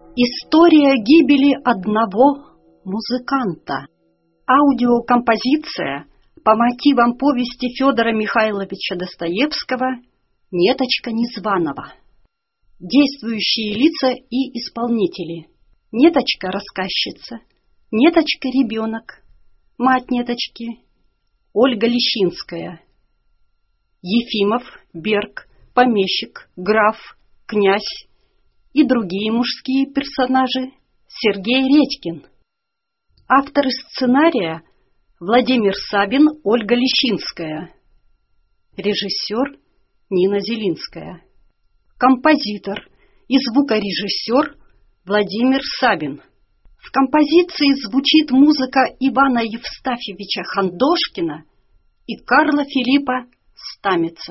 История гибели одного музыканта. Аудиокомпозиция по мотивам повести Федора Михайловича Достоевского «Неточка Незваного». Действующие лица и исполнители. Неточка – рассказчица, Неточка – ребенок, мать Неточки – Ольга Лещинская, Ефимов, Берг, помещик, граф, князь и другие мужские персонажи Сергей Редькин. Авторы сценария Владимир Сабин, Ольга Лещинская. Режиссер Нина Зелинская. Композитор и звукорежиссер Владимир Сабин. В композиции звучит музыка Ивана Евстафьевича Хандошкина и Карла Филиппа Стамица.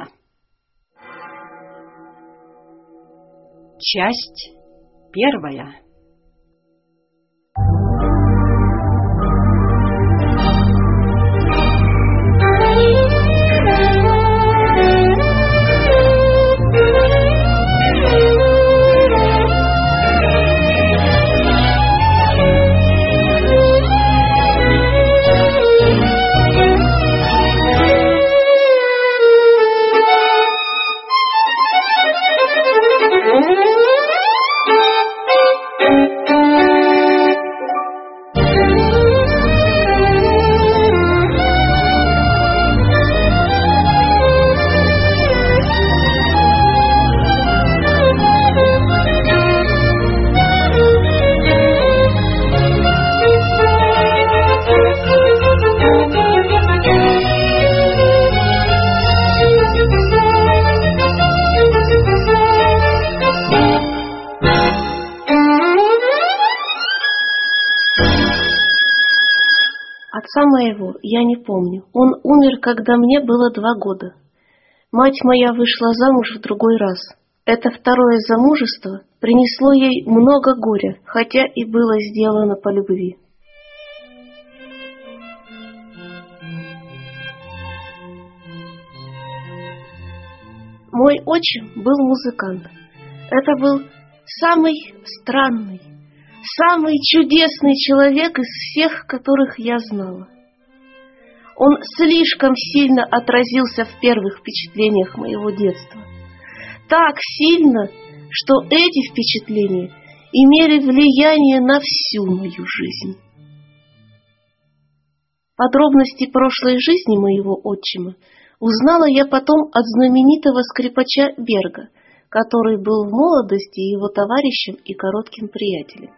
Часть первая. Отца моего я не помню. Он умер, когда мне было 2 года. Мать моя вышла замуж в другой раз. Это второе замужество принесло ей много горя, хотя и было сделано по любви. Мой отчим был музыкант. Это был самый странный, самый чудесный человек из всех, которых я знала. Он слишком сильно отразился в первых впечатлениях моего детства. Так сильно, что эти впечатления имели влияние на всю мою жизнь. Подробности прошлой жизни моего отчима узнала я потом от знаменитого скрипача Берга, который был в молодости его товарищем и коротким приятелем.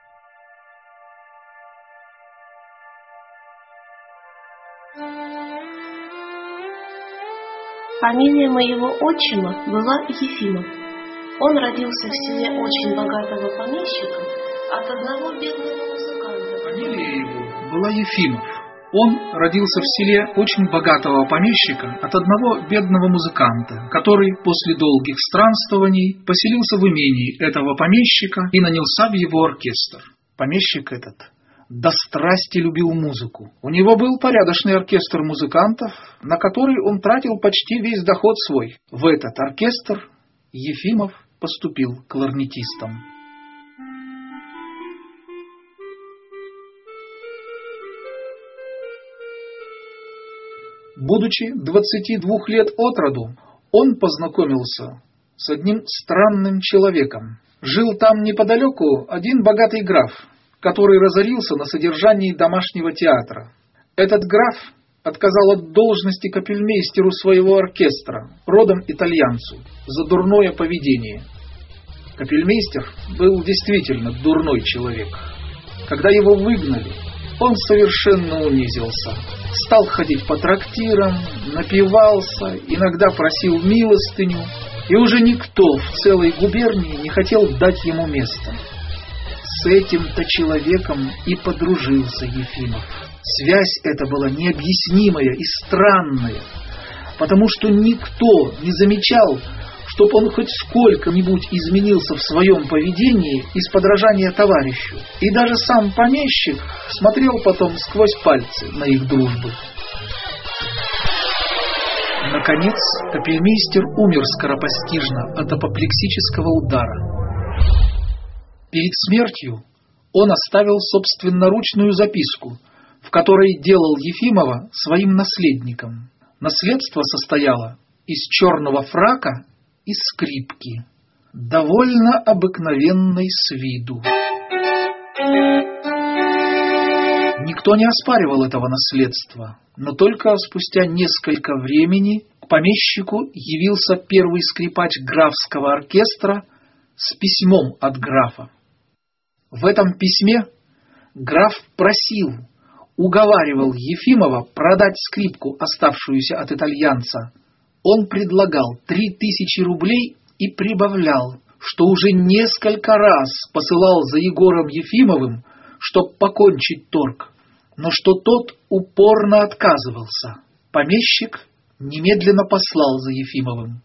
Фамилия моего отчима была Ефимов. Он родился в семье очень богатого помещика от одного бедного музыканта. Фамилия его была Ефимов. Он родился в селе очень богатого помещика от одного бедного музыканта, который после долгих странствований поселился в имении этого помещика и нанялся в его оркестр. Помещик этот до страсти любил музыку. У него был порядочный оркестр музыкантов, на который он тратил почти весь доход свой. В этот оркестр Ефимов поступил кларнетистом. Будучи 22 лет от роду, он познакомился с одним странным человеком. Жил там неподалеку один богатый граф, который разорился на содержании домашнего театра. Этот граф отказал от должности капельмейстеру своего оркестра, родом итальянцу, за дурное поведение. Капельмейстер был действительно дурной человек. Когда его выгнали, он совершенно унизился. Стал ходить по трактирам, напивался, иногда просил милостыню, и уже никто в целой губернии не хотел дать ему место. С этим-то человеком и подружился Ефимов. Связь эта была необъяснимая и странная, потому что никто не замечал, чтоб он хоть сколько-нибудь изменился в своем поведении из подражания товарищу. И даже сам помещик смотрел потом сквозь пальцы на их дружбу. Наконец, капельмейстер умер скоропостижно от апоплексического удара. Перед смертью он оставил собственноручную записку, в которой делал Ефимова своим наследником. Наследство состояло из черного фрака и скрипки, довольно обыкновенной с виду. Никто не оспаривал этого наследства, но только спустя несколько времени к помещику явился первый скрипач графского оркестра с письмом от графа. В этом письме граф просил, уговаривал Ефимова продать скрипку, оставшуюся от итальянца. Он предлагал 3000 рублей и прибавлял, что уже несколько раз посылал за Егором Ефимовым, чтоб покончить торг, но что тот упорно отказывался. Помещик немедленно послал за Ефимовым.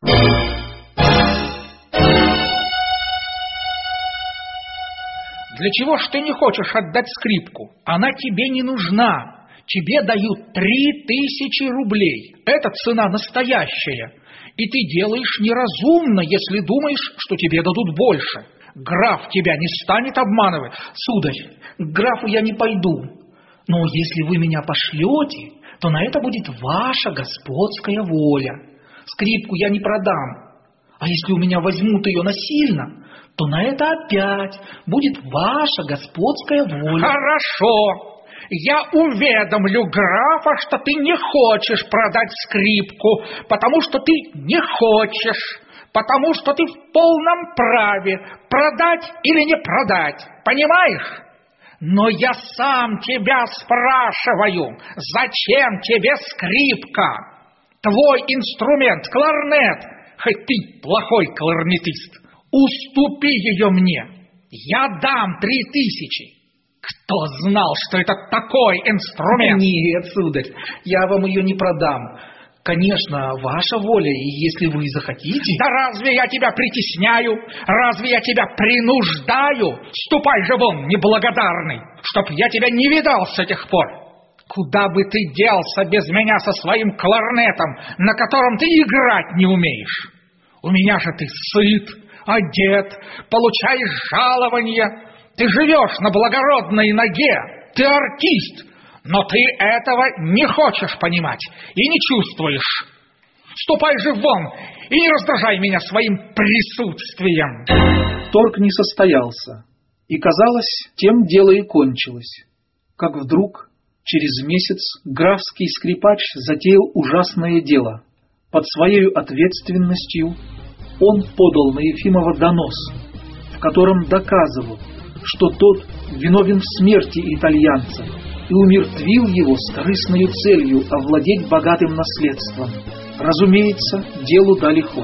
Для чего ж ты не хочешь отдать скрипку? Она тебе не нужна. Тебе дают 3000 рублей. Это цена настоящая. И ты делаешь неразумно, если думаешь, что тебе дадут больше. Граф тебя не станет обманывать. Сударь, к графу я не пойду. Но если вы меня пошлете, то на это будет ваша господская воля. Скрипку я не продам. А если у меня возьмут ее насильно, то на это опять будет ваша господская воля. Хорошо. Я уведомлю графа, что ты не хочешь продать скрипку, потому что ты не хочешь, потому что ты в полном праве продать или не продать, понимаешь? Но я сам тебя спрашиваю, зачем тебе скрипка? Твой инструмент, кларнет, хоть ты плохой кларнетист, уступи ее мне, я дам 3000. Кто знал, что это такой инструмент? Нет, сударь, я вам ее не продам. Конечно, ваша воля, и если вы захотите... Да разве я тебя притесняю? Разве я тебя принуждаю? Ступай же вон, неблагодарный, чтоб я тебя не видал с этих пор. Куда бы ты делся без меня со своим кларнетом, на котором ты играть не умеешь? У меня же ты сыт, одет, получаешь жалование... Ты живешь на благородной ноге, ты артист, но ты этого не хочешь понимать и не чувствуешь. Ступай же вон и не раздражай меня своим присутствием. Торг не состоялся, и, казалось, тем дело и кончилось. Как вдруг, через месяц, графский скрипач затеял ужасное дело. Под своей ответственностью он подал на Ефимова донос, в котором доказывал, что тот виновен в смерти итальянца и умертвил его с корыстной целью овладеть богатым наследством. Разумеется, делу дали ход.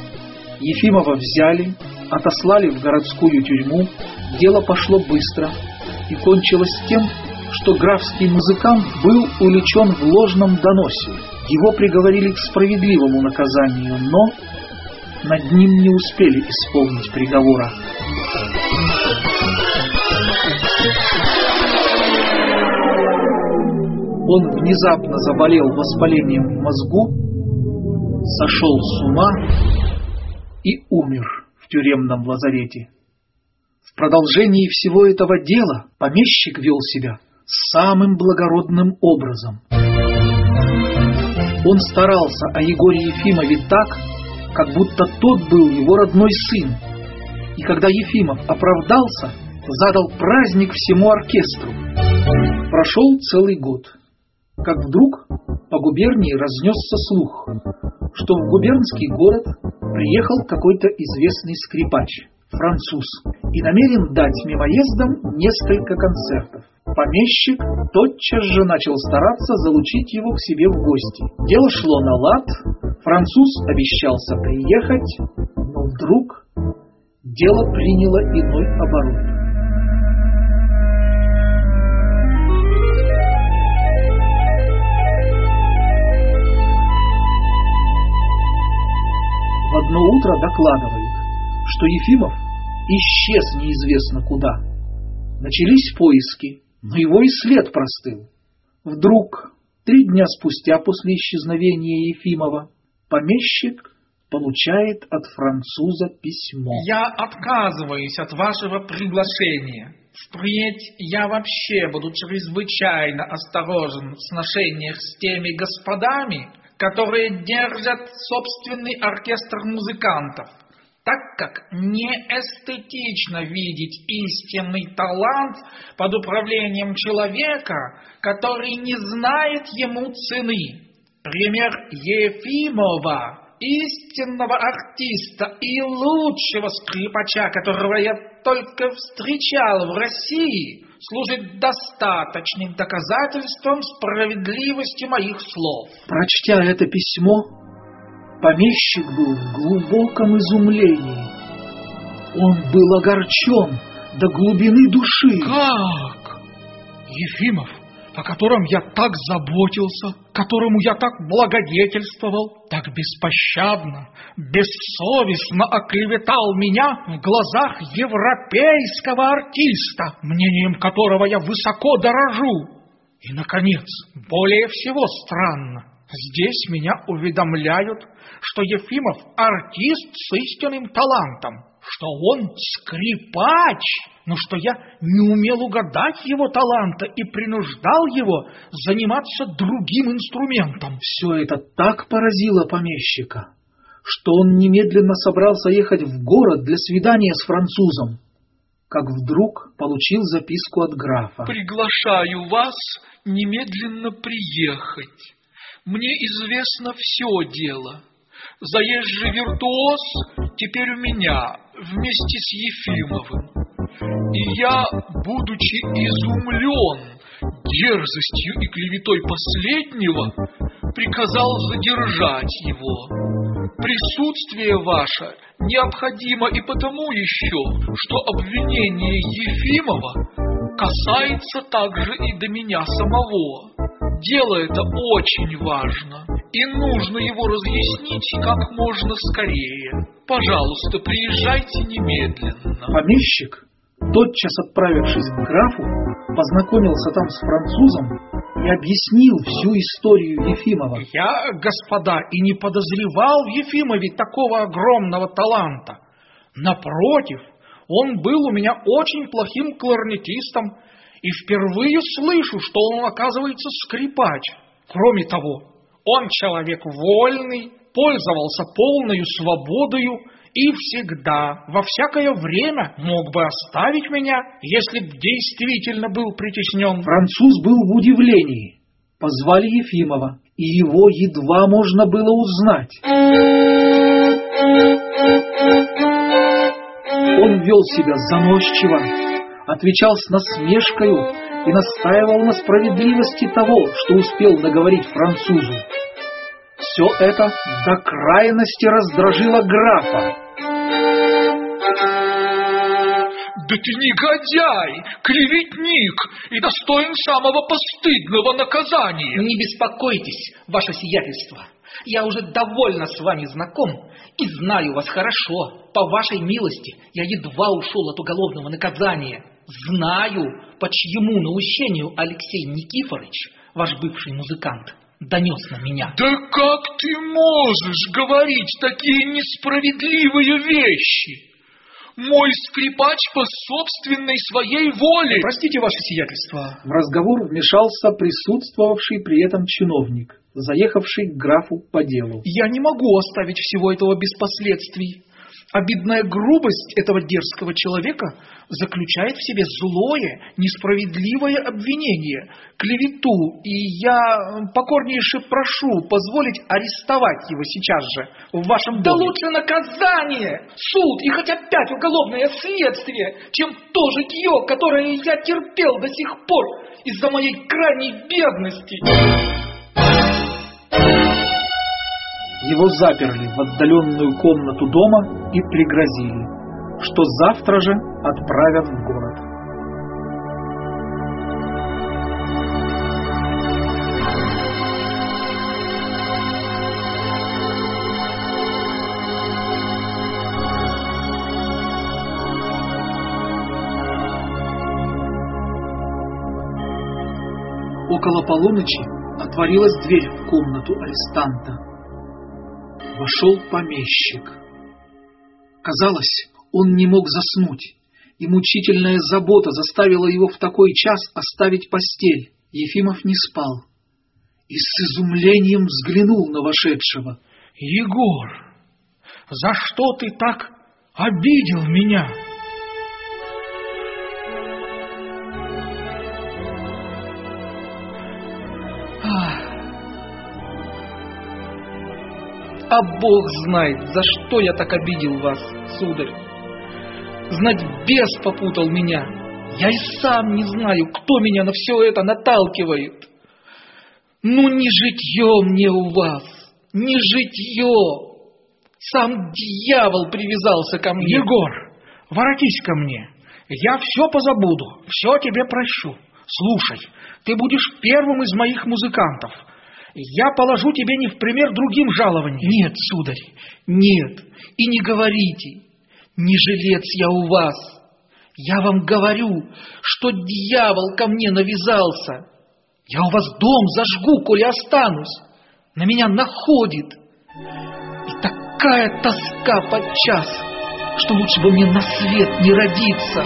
Ефимова взяли, отослали в городскую тюрьму, дело пошло быстро и кончилось тем, что графский музыкант был уличен в ложном доносе. Его приговорили к справедливому наказанию, но над ним не успели исполнить приговора. Он внезапно заболел воспалением в мозгу, сошел с ума и умер в тюремном лазарете. В продолжении всего этого дела помещик вел себя самым благородным образом. Он старался о Егоре Ефимове так, как будто тот был его родной сын, и когда Ефимов оправдался, задал праздник всему оркестру. Прошел целый год, как вдруг по губернии разнесся слух, что в губернский город приехал какой-то известный скрипач, француз, и намерен дать мимоездам несколько концертов. Помещик тотчас же начал стараться залучить его к себе в гости. Дело шло на лад, француз обещался приехать, но вдруг дело приняло иной оборот. В одно утро докладывают, что Ефимов исчез неизвестно куда. Начались поиски, но его и след простыл. Вдруг, 3 дня спустя после исчезновения Ефимова, помещик получает от француза письмо. Я отказываюсь от вашего приглашения. Впредь я вообще буду чрезвычайно осторожен в сношениях с теми господами, которые держат собственный оркестр музыкантов, так как неэстетично видеть истинный талант под управлением человека, который не знает ему цены. Пример Ефимова, истинного артиста и лучшего скрипача, которого я только встречал в России, служит достаточным доказательством справедливости моих слов. Прочтя это письмо, помещик был в глубоком изумлении. Он был огорчен до глубины души. Как? Ефимов, о котором я так заботился, которому я так благодетельствовал, так беспощадно, бессовестно оклеветал меня в глазах европейского артиста, мнением которого я высоко дорожу. И, наконец, более всего странно, здесь меня уведомляют, что Ефимов артист с истинным талантом, что он скрипач, но что я не умел угадать его таланта и принуждал его заниматься другим инструментом. Все это так поразило помещика, что он немедленно собрался ехать в город для свидания с французом, как вдруг получил записку от графа. «Приглашаю вас немедленно приехать. Мне известно все дело. Заезжий виртуоз теперь у меня вместе с Ефимовым. И я, будучи изумлен дерзостью и клеветой последнего, приказал задержать его. Присутствие ваше необходимо и потому еще, что обвинение Ефимова касается также и до меня самого. Дело это очень важно, и нужно его разъяснить как можно скорее. Пожалуйста, приезжайте немедленно». Помещик, тотчас отправившись к графу, познакомился там с французом и объяснил всю историю Ефимова. Я, господа, и не подозревал в Ефимове такого огромного таланта. Напротив, он был у меня очень плохим кларнетистом, и впервые слышу, что он, оказывается, скрипач. Кроме того, он человек вольный, пользовался полною свободою и всегда, во всякое время мог бы оставить меня, если б действительно был притеснен. Француз был в удивлении. Позвали Ефимова, и его едва можно было узнать. Он вел себя заносчиво, отвечал с насмешкою и настаивал на справедливости того, что успел договорить французу. Все это до крайности раздражило графа. «Да ты негодяй, клеветник и достоин самого постыдного наказания!» «Не беспокойтесь, ваше сиятельство. Я уже довольно с вами знаком и знаю вас хорошо. По вашей милости я едва ушел от уголовного наказания. Знаю, по чьему наущению Алексей Никифорович, ваш бывший музыкант, донес на меня». «Да как ты можешь говорить такие несправедливые вещи? Мой скрипач по собственной своей воле...» «Простите, ваше сиятельство». В разговор вмешался присутствовавший при этом чиновник, заехавший к графу по делу. «Я не могу оставить всего этого без последствий. Обидная грубость этого дерзкого человека заключает в себе злое, несправедливое обвинение, клевету, и я покорнейше прошу позволить арестовать его сейчас же в вашем Да доме». лучше наказание, суд и хоть опять уголовное следствие, чем то житье, которое я терпел до сих пор из-за моей крайней бедности. Его заперли в отдаленную комнату дома и пригрозили, что завтра же отправят в город. Около полуночи отворилась дверь в комнату арестанта. Вошел помещик. Казалось, он не мог заснуть, и мучительная забота заставила его в такой час оставить постель. Ефимов не спал и с изумлением взглянул на вошедшего. Егор, за что ты так обидел меня? А Бог знает, за что я так обидел вас, сударь. Знать, бес попутал меня. Я и сам не знаю, кто меня на все это наталкивает. Ну, не житье мне у вас, не житье. Сам дьявол привязался ко мне. Егор, воротись ко мне. Я все позабуду, все тебе прощу. Слушай, ты будешь первым из моих музыкантов. Я положу тебе не в пример другим жалованием. Нет, сударь, нет, и не говорите. Не жилец я у вас. Я вам говорю, что дьявол ко мне навязался. Я у вас дом зажгу, коли останусь. На меня находит. И такая тоска подчас, что лучше бы мне на свет не родиться.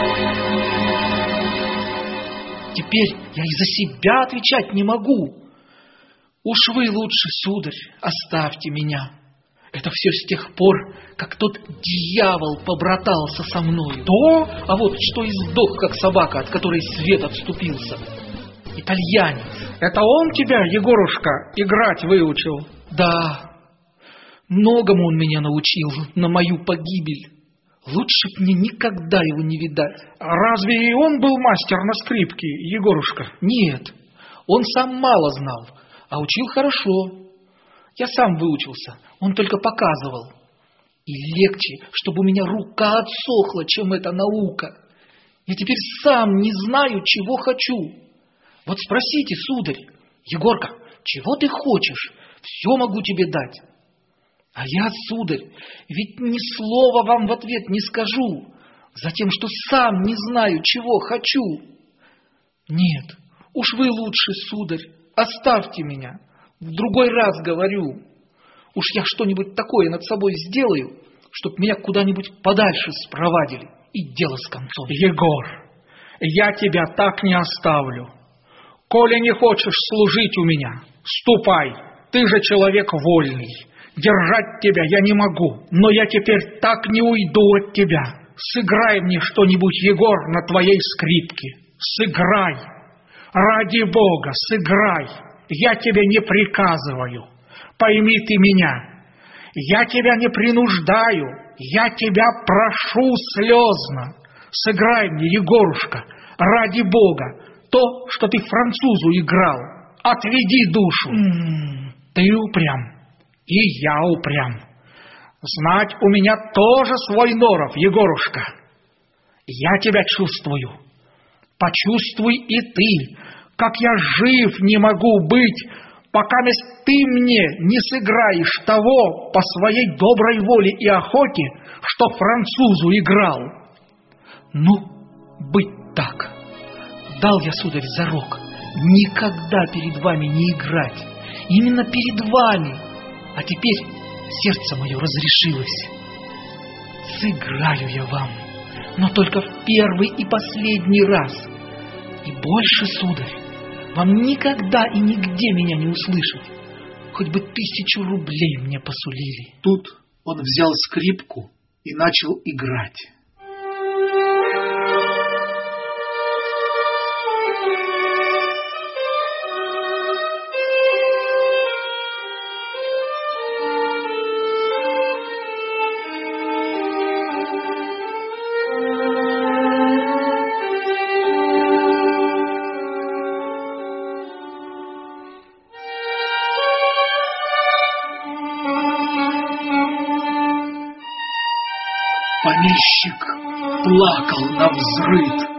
Теперь я и за себя отвечать не могу. Уж вы лучше, сударь, оставьте меня. Это все с тех пор, как тот дьявол побратался со мной. А вот что и сдох, как собака, от которой свет отступился. Итальянец. Это он тебя, Егорушка, играть выучил? Да, многому он меня научил на мою погибель. Лучше б мне никогда его не видать. Разве и он был мастер на скрипке, Егорушка? Нет, он сам мало знал, а учил хорошо. Я сам выучился, он только показывал. И легче, чтобы у меня рука отсохла, чем эта наука. Я теперь сам не знаю, чего хочу. Вот спросите, сударь, Егорка, чего ты хочешь? Все могу тебе дать. А я, сударь, ведь ни слова вам в ответ не скажу, затем, что сам не знаю, чего хочу. Нет, уж вы лучше, сударь, оставьте меня. В другой раз говорю. Уж я что-нибудь такое над собой сделаю, чтоб меня куда-нибудь подальше спровадили, и дело с концом. Егор, я тебя так не оставлю. Коли не хочешь служить у меня, ступай, ты же человек вольный. Держать тебя я не могу, но я теперь так не уйду от тебя. Сыграй мне что-нибудь, Егор, на твоей скрипке. Сыграй. Ради Бога, сыграй. Я тебе не приказываю. Пойми ты меня. Я тебя не принуждаю. Я тебя прошу слезно. Сыграй мне, Егорушка, ради Бога, то, что ты французу играл. Отведи душу. Ты упрям. И я упрям. Знать, у меня тоже свой норов, Егорушка. Я тебя чувствую. Почувствуй и ты, как я жив не могу быть, пока ты мне не сыграешь того по своей доброй воле и охоте, что французу играл. Ну, быть так. Дал я, сударь, зарок никогда перед вами не играть. Именно перед вами. А теперь сердце мое разрешилось. Сыграю я вам, но только в первый и последний раз. И больше, сударь, вам никогда и нигде меня не услышать. Хоть бы 1000 рублей мне посулили. Тут он взял скрипку и начал играть. Помещик плакал навзрыд.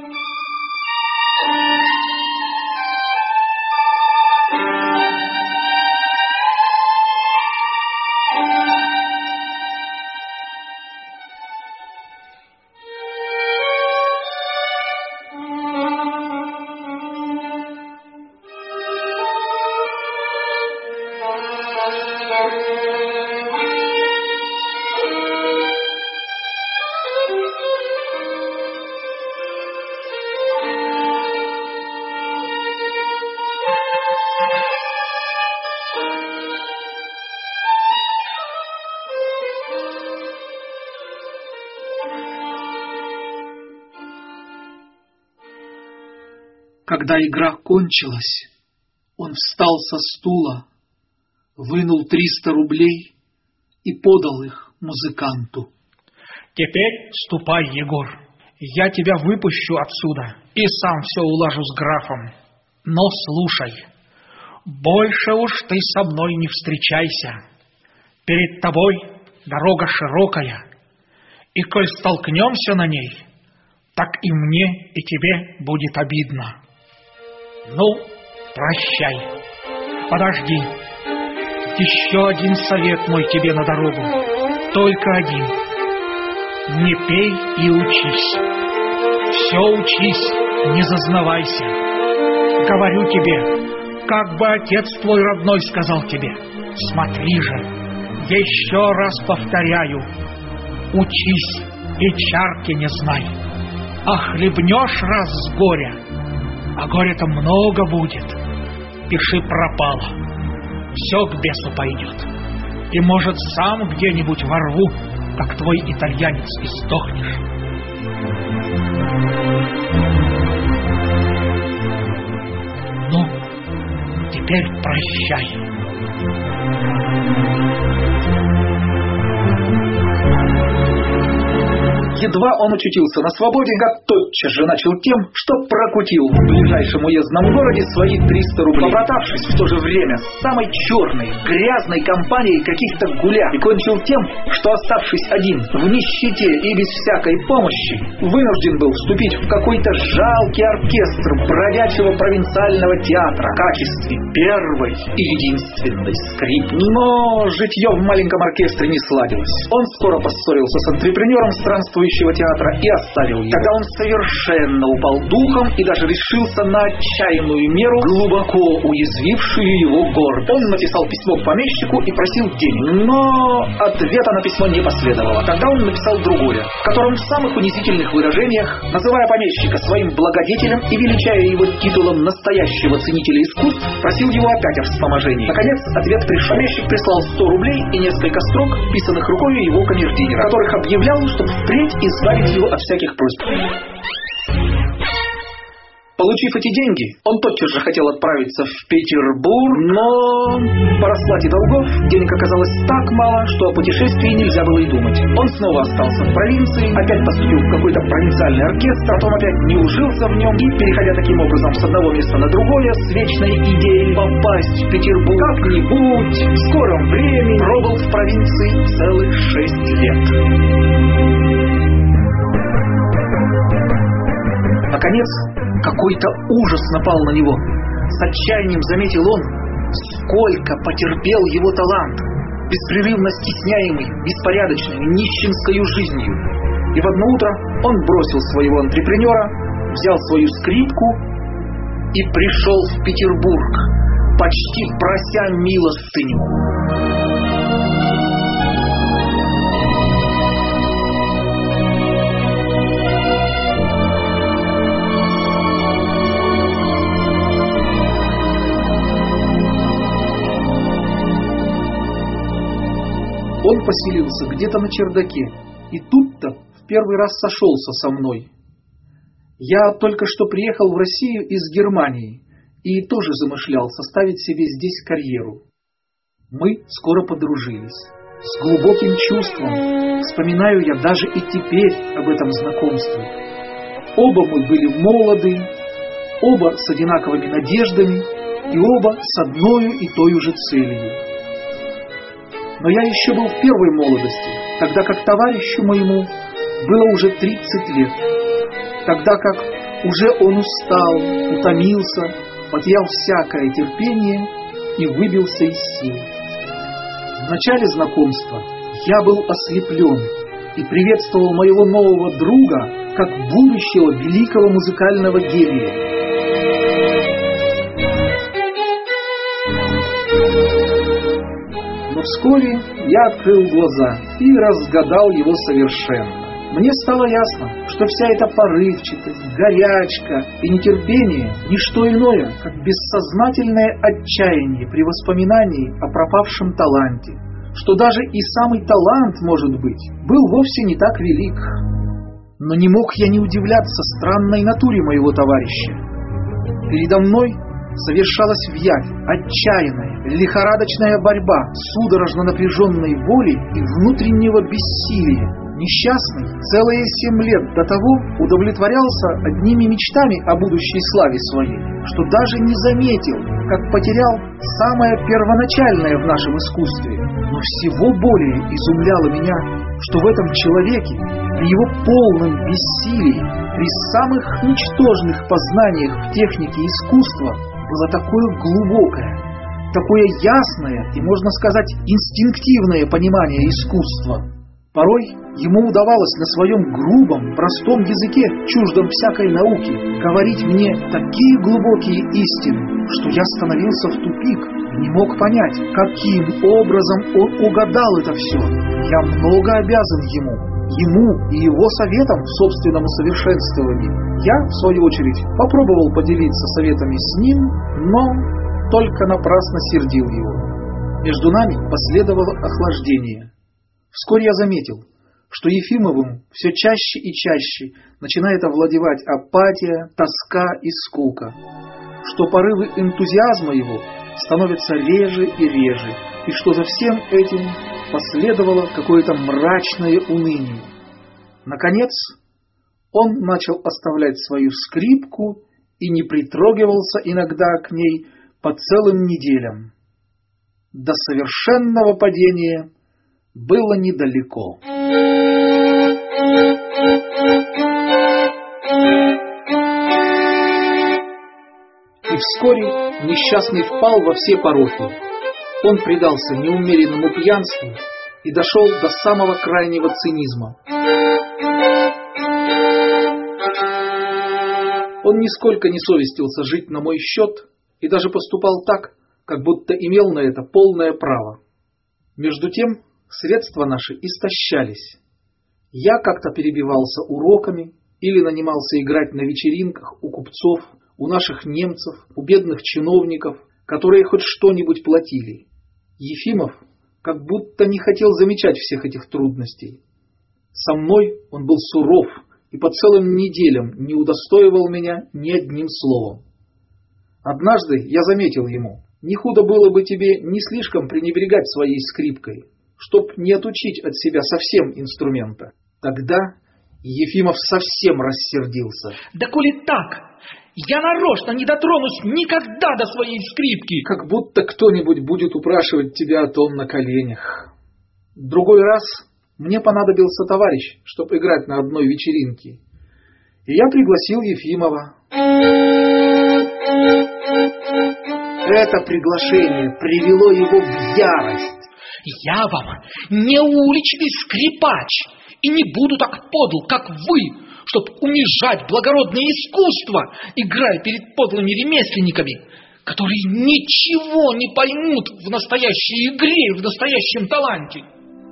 Когда игра кончилась, он встал со стула, вынул 300 рублей и подал их музыканту. Теперь ступай, Егор. Я тебя выпущу отсюда и сам все улажу с графом. Но слушай, больше уж ты со мной не встречайся. Перед тобой дорога широкая, и коль столкнемся на ней, так и мне, и тебе будет обидно. Ну, прощай. Подожди. Еще один совет мой тебе на дорогу. Только один. Не пей и учись. Все учись, не зазнавайся. Говорю тебе, как бы отец твой родной сказал тебе. Смотри же, еще раз повторяю. Учись и чарки не знай. А хлебнешь раз с горя, а горя-то много будет. Пиши пропало. Все к бесу пойдет. И, может, сам где-нибудь во рву, как твой итальянец, и сдохнешь. Ну, теперь прощай. Едва он очутился на свободе, как тотчас же начал тем, что прокутил в ближайшем уездном городе свои 300 рублей, побратавшись в то же время с самой черной, грязной компанией каких-то гуляк, и кончил тем, что, оставшись один, в нищете и без всякой помощи, вынужден был вступить в какой-то жалкий оркестр бродячего провинциального театра в качестве первой и единственной скрипки. Но житье в маленьком оркестре не сладилось. Он скоро поссорился с антрепренером странствующего театра и оставил его. Тогда он совершенно упал духом и даже решился на отчаянную меру, глубоко уязвившую его гордость. Он написал письмо к помещику и просил денег, но ответа на письмо не последовало. Тогда он написал другое, в котором в самых унизительных выражениях, называя помещика своим благодетелем и величая его титулом настоящего ценителя искусств, просил его опять о вспоможении. Наконец ответ пришел. Помещик прислал 100 рублей и несколько строк, писанных рукой его камердинера, в которых объявлял, что впредь избавить его от всяких просьб. Получив эти деньги, он тотчас же хотел отправиться в Петербург, но по расплате долгов денег оказалось так мало, что о путешествии нельзя было и думать. Он снова остался в провинции, опять поступил в какой-то провинциальный оркестр, потом опять не ужился в нем и, переходя таким образом с одного места на другое, с вечной идеей попасть в Петербург как-нибудь, в скором времени пробыл в провинции целых 6 лет. Наконец, какой-то ужас напал на него. С отчаянием заметил он, сколько потерпел его талант, беспрерывно стесняемый, беспорядочной, нищенскою жизнью. И в одно утро он бросил своего антрепренера, взял свою скрипку и пришел в Петербург, почти прося милостыню. Он поселился где-то на чердаке, и тут-то в первый раз сошелся со мной. Я только что приехал в Россию из Германии и тоже замышлял составить себе здесь карьеру. Мы скоро подружились. С глубоким чувством вспоминаю я даже и теперь об этом знакомстве. Оба мы были молоды, оба с одинаковыми надеждами и оба с одною и той же целью. Но я еще был в первой молодости, тогда как товарищу моему было уже 30 лет, тогда как уже он устал, утомился, потерял всякое терпение и выбился из сил. В начале знакомства я был ослеплен и приветствовал моего нового друга как будущего великого музыкального гения. Но вскоре я открыл глаза и разгадал его совершенно. Мне стало ясно, что вся эта порывчатость, горячка и нетерпение – ничто иное, как бессознательное отчаяние при воспоминании о пропавшем таланте, что даже и самый талант, может быть, был вовсе не так велик. Но не мог я не удивляться странной натуре моего товарища. Передо мной совершалась вявь, отчаянная, лихорадочная борьба судорожно напряженной воли и внутреннего бессилия. Несчастный целые 7 лет до того удовлетворялся одними мечтами о будущей славе своей, что даже не заметил, как потерял самое первоначальное в нашем искусстве. Но всего более изумляло меня, что в этом человеке, при его полном бессилии, при самых ничтожных познаниях в технике искусства, было такое глубокое, такое ясное и, можно сказать, инстинктивное понимание искусства. Порой ему удавалось на своем грубом, простом языке, чуждом всякой науки, говорить мне такие глубокие истины, что я становился в тупик и не мог понять, каким образом он угадал это все. Я много обязан ему и его советам в собственном усовершенствовании. Я, в свою очередь, попробовал поделиться советами с ним, но только напрасно сердил его. Между нами последовало охлаждение. Вскоре я заметил, что Ефимовым все чаще и чаще начинает овладевать апатия, тоска и скука, что порывы энтузиазма его становятся реже и реже, и что за всем этим последовало какое-то мрачное уныние. Наконец, он начал оставлять свою скрипку и не притрогивался иногда к ней по целым неделям. До совершенного падения было недалеко. И вскоре несчастный впал во все пороки. Он предался неумеренному пьянству и дошел до самого крайнего цинизма. Он нисколько не совестился жить на мой счет и даже поступал так, как будто имел на это полное право. Между тем, средства наши истощались. Я как-то перебивался уроками или нанимался играть на вечеринках у купцов, у наших немцев, у бедных чиновников, которые хоть что-нибудь платили. Ефимов как будто не хотел замечать всех этих трудностей. Со мной он был суров и по целым неделям не удостоивал меня ни одним словом. Однажды я заметил ему: не худо было бы тебе не слишком пренебрегать своей скрипкой, чтоб не отучить от себя совсем инструмента. Тогда Ефимов совсем рассердился. Да коли так, я нарочно не дотронусь никогда до своей скрипки. Как будто кто-нибудь будет упрашивать тебя о том на коленях. В другой раз мне понадобился товарищ, чтобы играть на одной вечеринке. И я пригласил Ефимова. Это приглашение привело его в ярость. Я вам не уличный скрипач и не буду так подл, как вы, чтоб унижать благородное искусство, играя перед подлыми ремесленниками, которые ничего не поймут в настоящей игре, в настоящем таланте.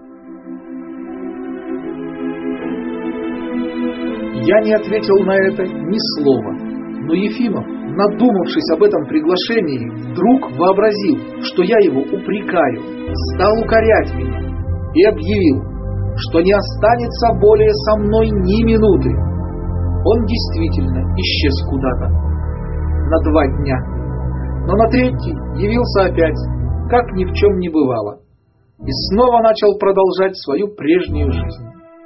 Я не ответил на это ни слова, но Ефимов, надумавшись об этом приглашении, вдруг вообразил, что я его упрекаю, стал укорять меня и объявил, что не останется более со мной ни минуты. Он действительно исчез куда-то на 2 дня, но на 3-й явился опять, как ни в чем не бывало, и снова начал продолжать свою прежнюю жизнь.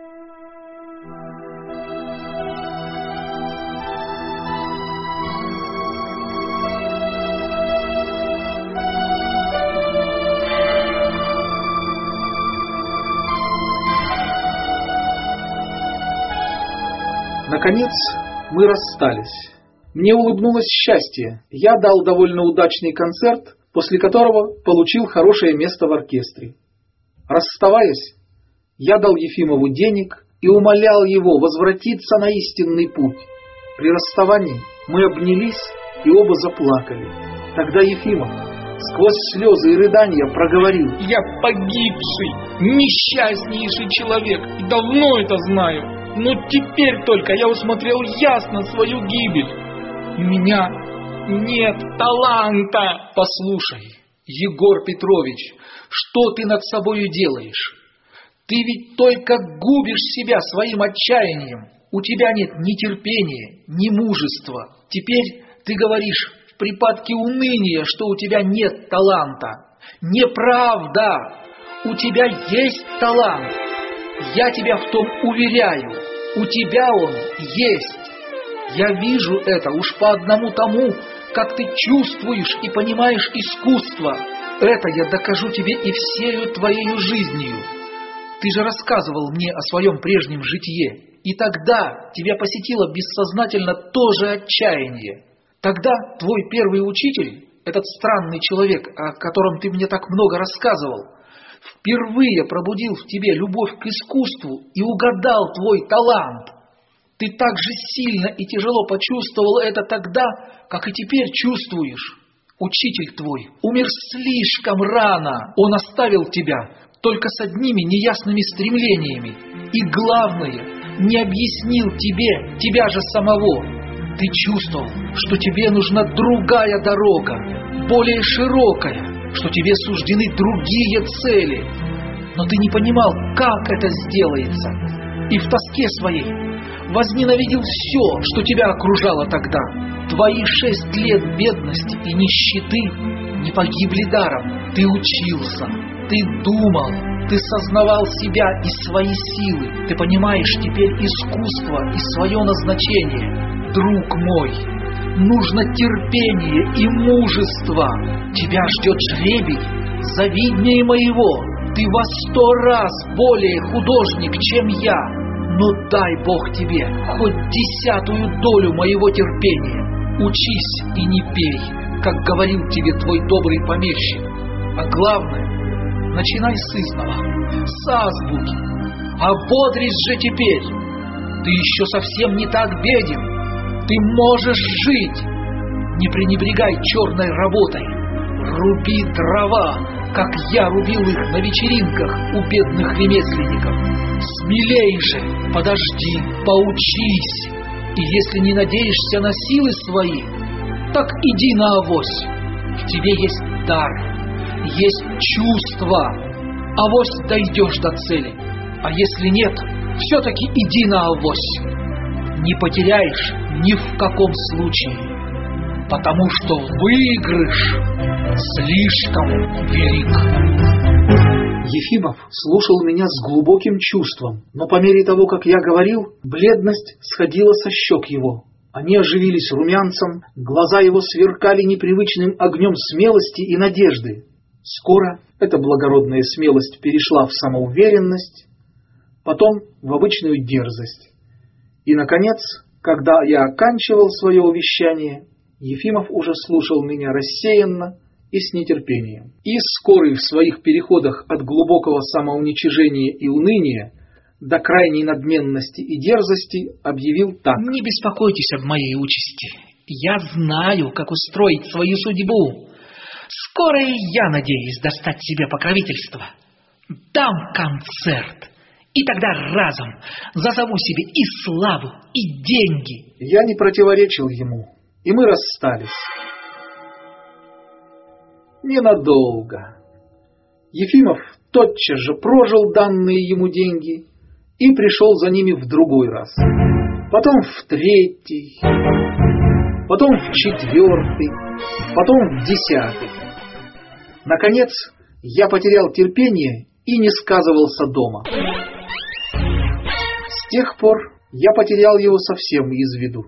Наконец мы расстались. Мне улыбнулось счастье. Я дал довольно удачный концерт, после которого получил хорошее место в оркестре. Расставаясь, я дал Ефимову денег и умолял его возвратиться на истинный путь. При расставании мы обнялись и оба заплакали. Тогда Ефимов сквозь слезы и рыдания проговорил: «Я погибший, несчастнейший человек, и давно это знаю. Но теперь только я усмотрел ясно свою гибель. У меня нет таланта. Послушай, Егор Петрович, что ты над собою делаешь? Ты ведь только губишь себя своим отчаянием. У тебя нет ни терпения, ни мужества. Теперь ты говоришь в припадке уныния, что у тебя нет таланта. Неправда! У тебя есть талант. Я тебя в том уверяю. У тебя он есть. Я вижу это уж по одному тому, как ты чувствуешь и понимаешь искусство. Это я докажу тебе и всею твоею жизнью. Ты же рассказывал мне о своем прежнем житье, и тогда тебя посетило бессознательно то же отчаяние. Тогда твой первый учитель, этот странный человек, о котором ты мне так много рассказывал, впервые пробудил в тебе любовь к искусству и угадал твой талант. Ты так же сильно и тяжело почувствовал это тогда, как и теперь чувствуешь. Учитель твой умер слишком рано. Он оставил тебя только с одними неясными стремлениями. И главное, не объяснил тебе, тебя же самого. Ты чувствовал, что тебе нужна другая дорога, более широкая, что тебе суждены другие цели. Но ты не понимал, как это сделается. И в тоске своей возненавидел все, что тебя окружало тогда. Твои 6 лет бедности и нищеты не погибли даром. Ты учился, ты думал, ты сознавал себя и свои силы. Ты понимаешь теперь искусство и свое назначение. Друг мой, нужно терпение и мужество. Тебя ждет жребий, завиднее моего. Ты во 100 раз более художник, чем я. Но дай Бог тебе хоть 10-ю долю моего терпения. Учись и не пей, как говорил тебе твой добрый помещик. А главное, начинай с изного, с азбуки. Ободрись же теперь. Ты еще совсем не так беден. Ты можешь жить. Не пренебрегай черной работой. Руби дрова, как я рубил их на вечеринках у бедных ремесленников. Смелей же, подожди, поучись. И если не надеешься на силы свои, так иди на авось. В тебе есть дар, есть чувство. Авось дойдешь до цели. А если нет, все-таки иди на авось. Не потеряешь ни в каком случае, потому что выигрыш слишком велик. Ефимов слушал меня с глубоким чувством, но по мере того, как я говорил, бледность сходила со щек его. Они оживились румянцем, глаза его сверкали непривычным огнем смелости и надежды. Скоро эта благородная смелость перешла в самоуверенность, потом в обычную дерзость. И, наконец, когда я оканчивал свое увещание, Ефимов уже слушал меня рассеянно и с нетерпением. И скорый в своих переходах от глубокого самоуничижения и уныния до крайней надменности и дерзости объявил так. Не беспокойтесь об моей участи. Я знаю, как устроить свою судьбу. Скоро и я надеюсь достать себе покровительство. Дам концерт. И тогда разом зазову себе и славу, и деньги. Я не противоречил ему, и мы расстались. Ненадолго. Ефимов тотчас же прожил данные ему деньги и пришел за ними в другой раз. Потом в 3-й, потом в 4-й, потом в 10-й. Наконец, я потерял терпение и не сказывался дома. С тех пор я потерял его совсем из виду.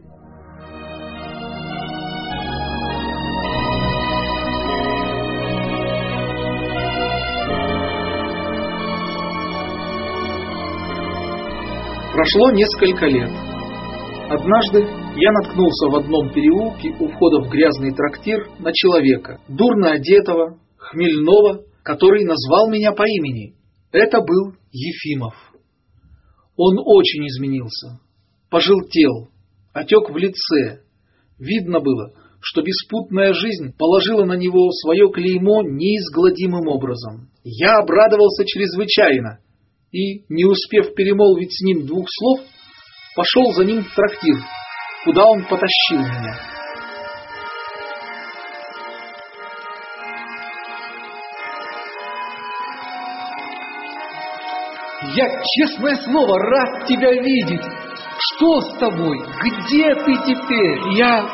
Прошло несколько лет. Однажды я наткнулся в одном переулке у входа в грязный трактир на человека, дурно одетого, хмельного, который назвал меня по имени. Это был Ефимов. Он очень изменился, пожелтел, отек в лице. Видно было, что беспутная жизнь положила на него свое клеймо неизгладимым образом. Я обрадовался чрезвычайно и, не успев перемолвить с ним 2 слов, пошел за ним в трактир, куда он потащил меня. Я, честное слово, рад тебя видеть. Что с тобой? Где ты теперь? Я...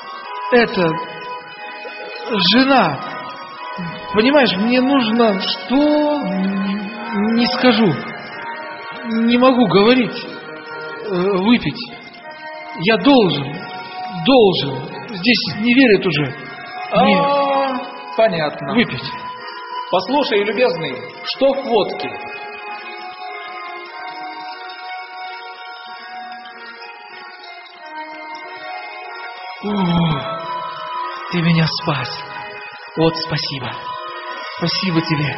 жена. Понимаешь, мне нужно... Что? Не скажу. Не могу говорить. Выпить. Я должен. Здесь не верят уже. Понятно. Выпить. Послушай, любезный, что в водке? Ты меня спас. Вот спасибо. Спасибо тебе.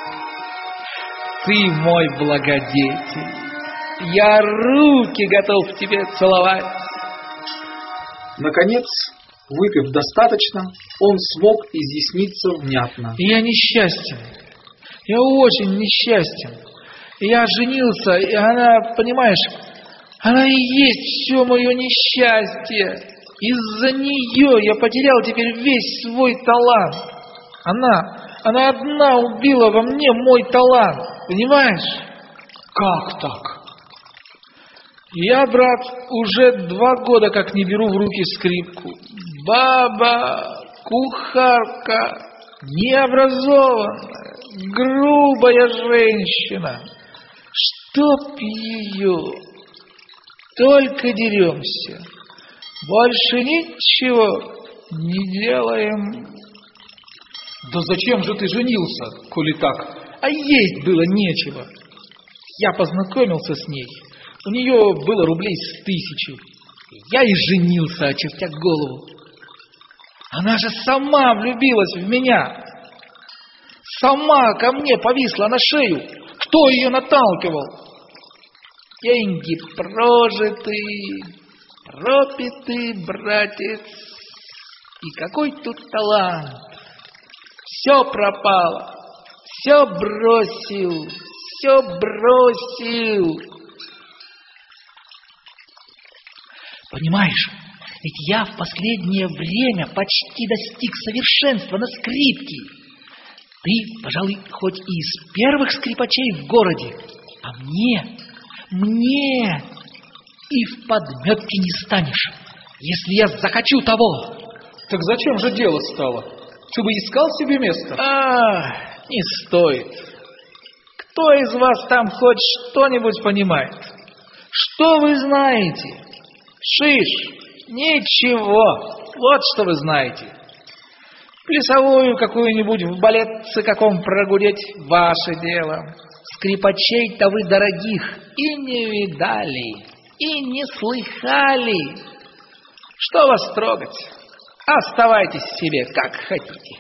Ты мой благодетель. Я руки готов тебе целовать. Наконец, выпив достаточно, он смог изъясниться внятно. Я несчастен. Я очень несчастен. Я женился, и она, понимаешь, она и есть все мое несчастье. Из-за нее я потерял теперь весь свой талант. Она одна убила во мне мой талант. Понимаешь? Как так? Я, брат, уже 2 года как не беру в руки скрипку. Баба, кухарка, необразованная, грубая женщина. Чтоб ее, только деремся. Больше ничего не делаем. Да зачем же ты женился, коли так? А есть было нечего. Я познакомился с ней. У нее было рублей с 1000. Я и женился, очертя голову. Она же сама влюбилась в меня. Сама ко мне повисла на шею. Кто ее наталкивал? Деньги прожиты, пропиты, братец. И какой тут талант. Все пропало. Все бросил. Понимаешь, ведь я в последнее время почти достиг совершенства на скрипке. Ты, пожалуй, хоть и из первых скрипачей в городе, а мне и в подметке не станешь, если я захочу того. Так зачем же дело стало? Ты бы искал себе место? Не стоит. Кто из вас там хоть что-нибудь понимает? Что вы знаете? Шиш, ничего. Вот что вы знаете. Плясовую какую-нибудь в балетце каком прогудеть — ваше дело. Скрипачей-то вы дорогих и не видали, и не слыхали. Что вас трогать? Оставайтесь себе, как хотите.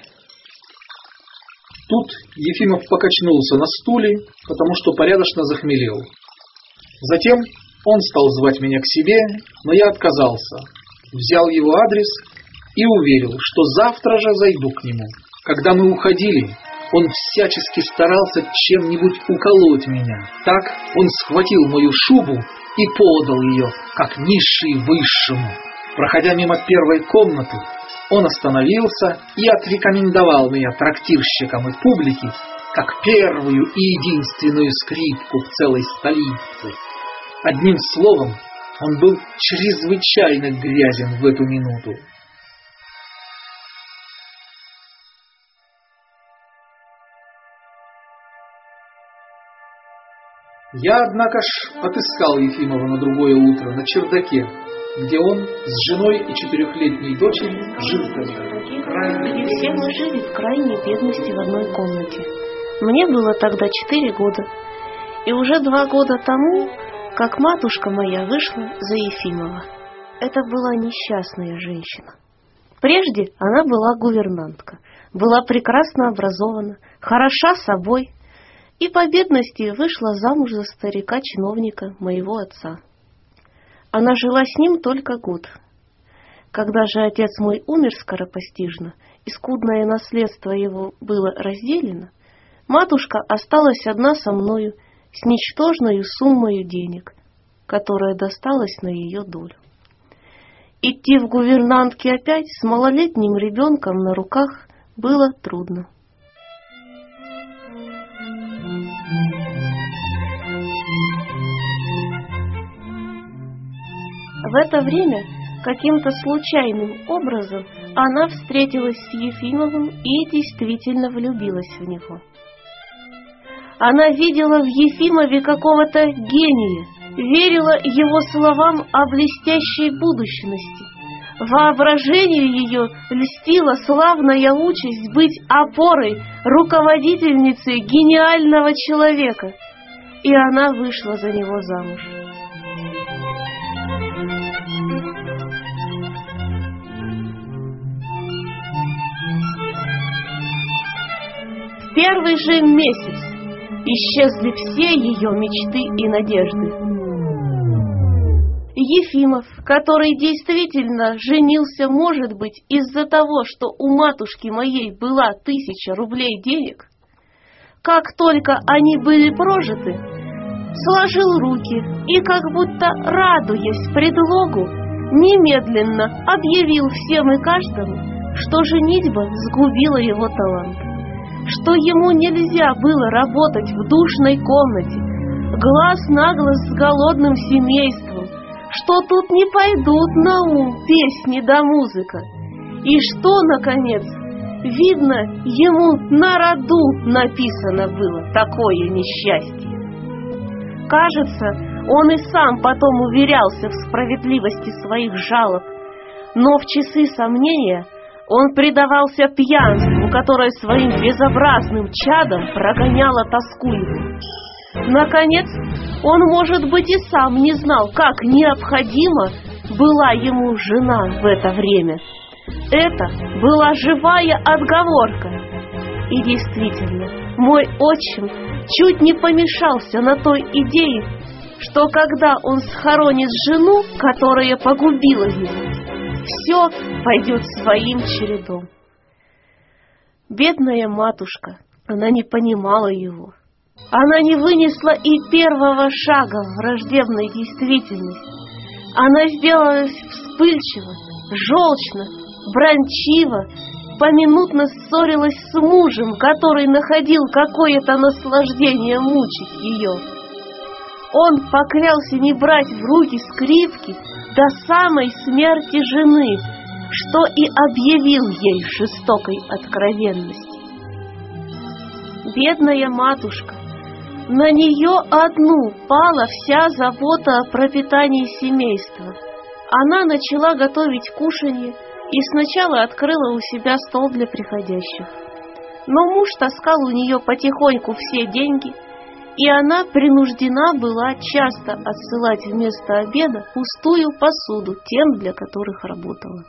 Тут Ефимов покачнулся на стуле, потому что порядочно захмелел. Затем он стал звать меня к себе, но я отказался, взял его адрес и уверил, что завтра же зайду к нему. Когда мы уходили, он всячески старался чем-нибудь уколоть меня. Так он схватил мою шубу и подал ее, как низший высшему. Проходя мимо первой комнаты, он остановился и отрекомендовал меня трактирщикам и публике как первую и единственную скрипку в целой столице. Одним словом, он был чрезвычайно грязен в эту минуту. Я, однако ж, отыскал Ефимова на другое утро на чердаке, где он с женой и 4-летней дочерью жил тогда. Где все мы жили в крайней бедности в одной комнате. Мне было тогда 4 года, и уже 2 года тому, как матушка моя вышла за Ефимова. Это была несчастная женщина. Прежде она была гувернантка, была прекрасно образована, хороша собой, и по бедности вышла замуж за старика-чиновника моего отца. Она жила с ним только год. Когда же отец мой умер скоропостижно, и скудное наследство его было разделено, матушка осталась одна со мною с ничтожною суммою денег, которая досталась на ее долю. Идти в гувернантки опять с малолетним ребенком на руках было трудно. В это время каким-то случайным образом она встретилась с Ефимовым и действительно влюбилась в него. Она видела в Ефимове какого-то гения, верила его словам о блестящей будущности. Воображению ее льстила славная участь быть опорой, руководительницей гениального человека, и она вышла за него замуж. В первый же месяц исчезли все ее мечты и надежды. Ефимов, который действительно женился, может быть, из-за того, что у матушки моей была 1000 рублей денег, как только они были прожиты, сложил руки и, как будто радуясь предлогу, немедленно объявил всем и каждому, что женитьба сгубила его талант, что ему нельзя было работать в душной комнате, глаз на глаз с голодным семейством, что тут не пойдут на ум песни да музыка, и что, наконец, видно, ему на роду написано было такое несчастье. Кажется, он и сам потом уверялся в справедливости своих жалоб, но в часы сомнения он предавался пьянству, которое своим безобразным чадом прогоняло тоску его. Наконец, он, может быть, и сам не знал, как необходима была ему жена в это время. Это была живая отговорка. И действительно, мой отчим чуть не помешался на той идее, что когда он схоронит жену, которая погубила его, все пойдет своим чередом. Бедная матушка, она не понимала его. Она не вынесла и первого шага в враждебной действительности. Она сделалась вспыльчива, желчна, бранчива, поминутно ссорилась с мужем, который находил какое-то наслаждение мучить ее. Он поклялся не брать в руки скрипки до самой смерти жены, что и объявил ей жестокой откровенности. Бедная матушка, на нее одну пала вся забота о пропитании семейства. Она начала готовить кушанье и сначала открыла у себя стол для приходящих. Но муж таскал у нее потихоньку все деньги, и она принуждена была часто отсылать вместо обеда пустую посуду тем, для которых работала.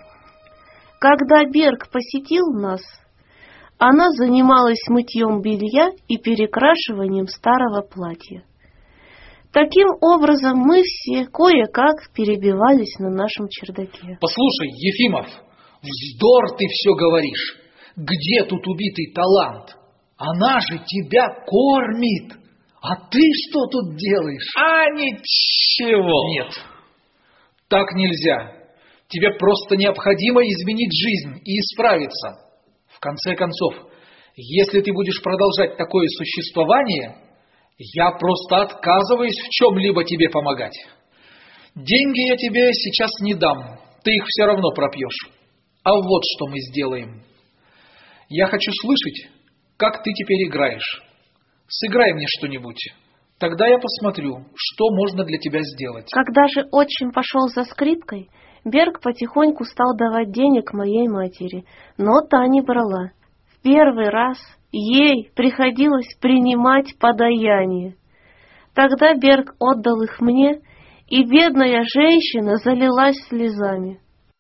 Когда Берг посетил нас, она занималась мытьем белья и перекрашиванием старого платья. Таким образом, мы все кое-как перебивались на нашем чердаке. Послушай, Ефимов, вздор ты все говоришь. Где тут убитый талант? Она же тебя кормит. А ты что тут делаешь? А ничего. Нет, так нельзя. Тебе просто необходимо изменить жизнь и исправиться. В конце концов, если ты будешь продолжать такое существование, я просто отказываюсь в чем-либо тебе помогать. Деньги я тебе сейчас не дам, ты их все равно пропьешь. А вот что мы сделаем. Я хочу слышать, как ты теперь играешь. Сыграй мне что-нибудь. Тогда я посмотрю, что можно для тебя сделать. Когда же отчим пошел за скрипкой, Берг потихоньку стал давать денег моей матери, но та не брала. В первый раз ей приходилось принимать подаяние. Тогда Берг отдал их мне, и бедная женщина залилась слезами.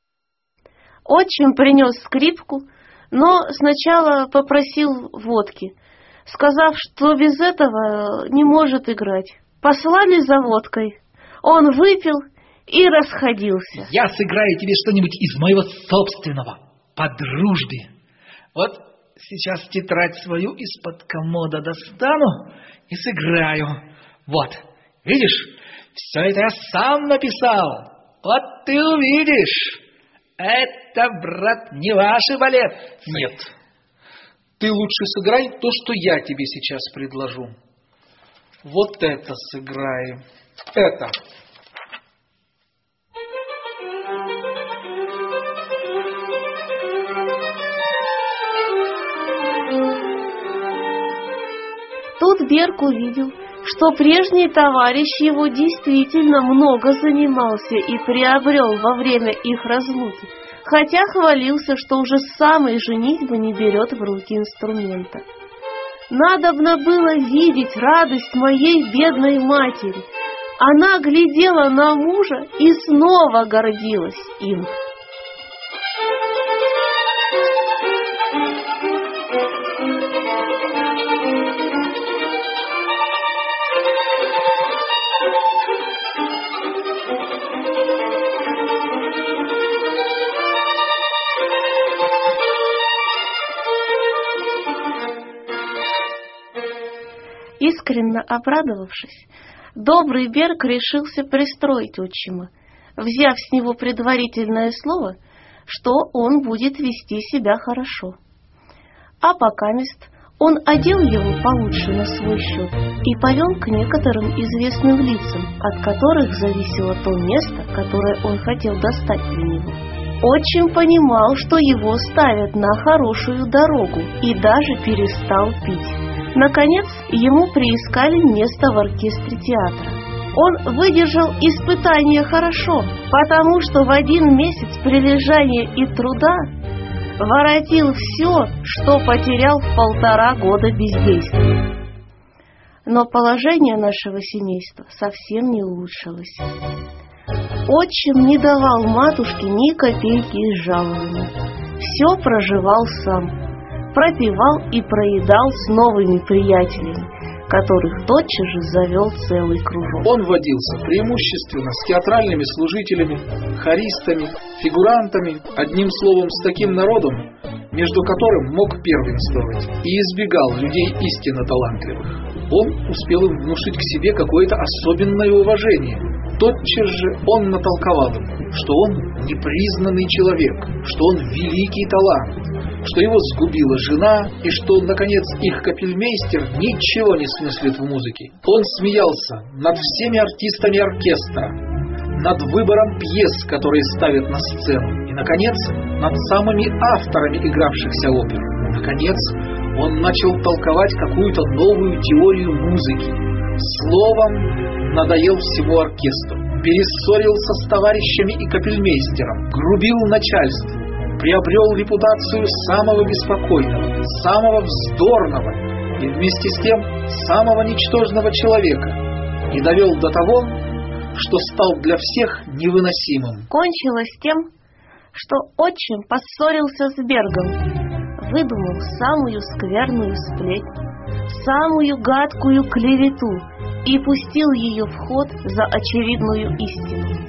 Отчим принес скрипку, но сначала попросил водки, сказав, что без этого не может играть. Послали за водкой. Он выпил и расходился. Я сыграю тебе что-нибудь из моего собственного, по дружбе. Вот сейчас тетрадь свою из-под комода достану и сыграю. Вот, видишь, Все это я сам написал. Вот ты увидишь. Это, брат, не ваши балеты. Нет. Ты лучше сыграй то, что я тебе сейчас предложу. Вот это сыграем. Это. Тут Берг увидел, что прежний товарищ его действительно много занимался и приобрел во время их разлуки, хотя хвалился, что уже с самой женитьбы не берет в руки инструмента. Надобно было видеть радость моей бедной матери. Она глядела на мужа и снова гордилась им. Искренне обрадовавшись, добрый Берг решился пристроить отчима, взяв с него предварительное слово, что он будет вести себя хорошо. А покамест он одел его получше на свой счет и повел к некоторым известным лицам, от которых зависело то место, которое он хотел достать для него. Отчим понимал, что его ставят на хорошую дорогу, и даже перестал пить. Наконец, ему приискали место в оркестре театра. Он выдержал испытание хорошо, потому что в 1 месяц прилежания и труда воротил все, что потерял в 1,5 года бездействия. Но положение нашего семейства совсем не улучшилось. Отчим не давал матушке ни копейки из жалования. Все проживал сам. Пропивал и проедал с новыми приятелями, которых тотчас же завел целый кружок. Он водился преимущественно с театральными служителями, хористами, фигурантами, одним словом, с таким народом, между которым мог первенствовать, и избегал людей истинно талантливых. Он успел им внушить к себе какое-то особенное уважение. Тотчас же он натолковал им, что он непризнанный человек, что он великий талант, что его сгубила жена, и что, наконец, их капельмейстер ничего не смыслит в музыке. Он смеялся над всеми артистами оркестра, над выбором пьес, которые ставят на сцену, и, наконец, над самыми авторами игравшихся опер. Наконец, он начал толковать какую-то новую теорию музыки. Словом, надоел всему оркестру, перессорился с товарищами и капельмейстером, грубил начальству, приобрел репутацию самого беспокойного, самого вздорного и вместе с тем самого ничтожного человека и довел до того, что стал для всех невыносимым. Кончилось тем, что отчим поссорился с Бергом, выдумал самую скверную сплетню, самую гадкую клевету и пустил ее в ход за очевидную истину.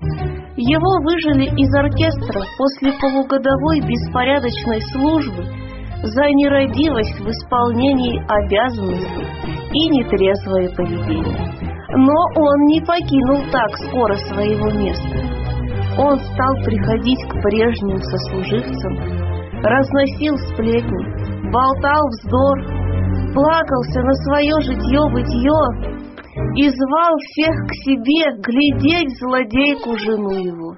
Его выжили из оркестра после полугодовой беспорядочной службы за нерадивость в исполнении обязанностей и нетрезвое поведение. Но он не покинул так скоро своего места. Он стал приходить к прежним сослуживцам, разносил сплетни, болтал вздор, плакался на свое житье-бытье и звал всех к себе глядеть злодейку жену его.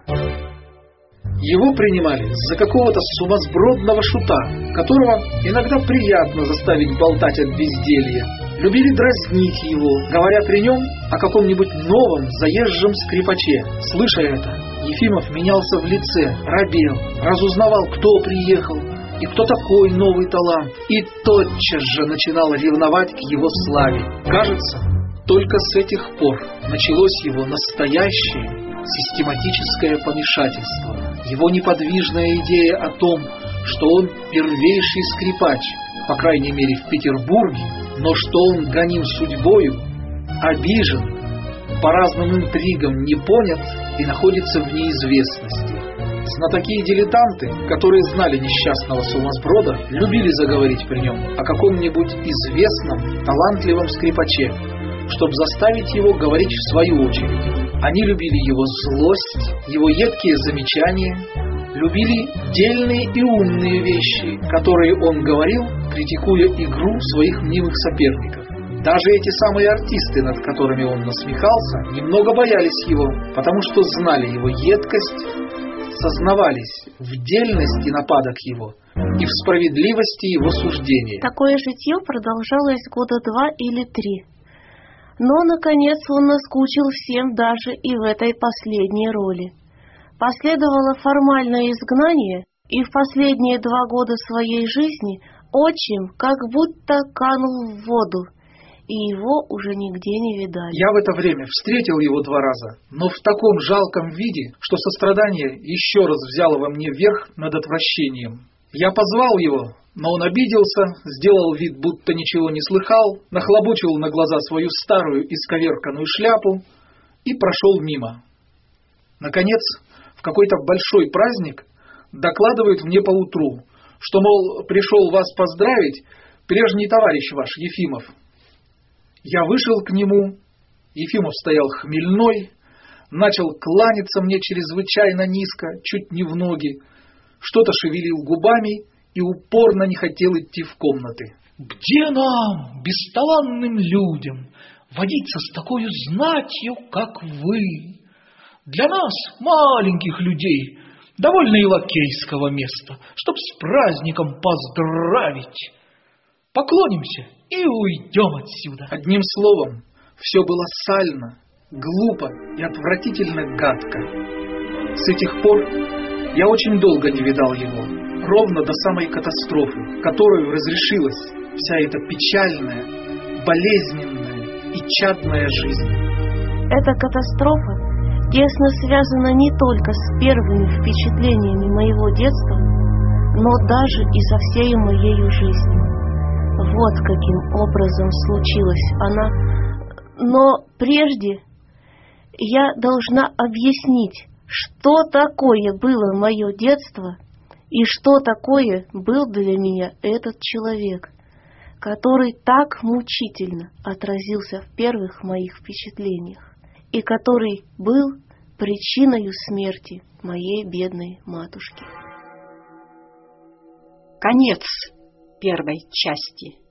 Его принимали за какого-то сумасбродного шута, которого иногда приятно заставить болтать от безделья. Любили дразнить его, говоря при нем о каком-нибудь новом заезжем скрипаче. Слыша это, Ефимов менялся в лице, робел, разузнавал, кто приехал и кто такой новый талант, и тотчас же начинал ревновать к его славе. Кажется, только с этих пор началось его настоящее систематическое помешательство. Его неподвижная идея о том, что он первейший скрипач, по крайней мере в Петербурге, но что он гоним судьбою, обижен, по разным интригам не понят и находится в неизвестности. Знатоки и дилетанты, которые знали несчастного сумасброда, любили заговорить при нем о каком-нибудь известном, талантливом скрипаче, чтобы заставить его говорить в свою очередь. Они любили его злость, его едкие замечания, любили дельные и умные вещи, которые он говорил, критикуя игру своих мнимых соперников. Даже эти самые артисты, над которыми он насмехался, немного боялись его, потому что знали его едкость, сознавались в дельности нападок его и в справедливости его суждения. Такое житье продолжалось 2 года или 3. Но, наконец, он наскучил всем даже и в этой последней роли. Последовало формальное изгнание, и в последние 2 года своей жизни отчим как будто канул в воду, и его уже нигде не видали. Я в это время встретил его 2 раза, но в таком жалком виде, что сострадание еще раз взяло во мне верх над отвращением. Я позвал его, но он обиделся, сделал вид, будто ничего не слыхал, нахлобучил на глаза свою старую исковерканную шляпу и прошел мимо. Наконец, в какой-то большой праздник докладывают мне поутру, что, мол, пришел вас поздравить прежний товарищ ваш, Ефимов. Я вышел к нему, Ефимов стоял хмельной, начал кланяться мне чрезвычайно низко, чуть не в ноги, что-то шевелил губами и упорно не хотел идти в комнаты. Где нам, бесталанным людям, водиться с такой знатью, как вы? Для нас, маленьких людей, довольно и лакейского места, чтоб с праздником поздравить. Поклонимся и уйдем отсюда. Одним словом, все было сально, глупо и отвратительно гадко. С этих пор я очень долго не видал его, ровно до самой катастрофы, которую разрешилась вся эта печальная, болезненная и чадная жизнь. Эта катастрофа тесно связана не только с первыми впечатлениями моего детства, но даже и со всей моей жизнью. Вот каким образом случилась она. Но прежде я должна объяснить, что такое было мое детство и что такое был для меня этот человек, который так мучительно отразился в первых моих впечатлениях и который был причиной смерти моей бедной матушки. Конец 1 части.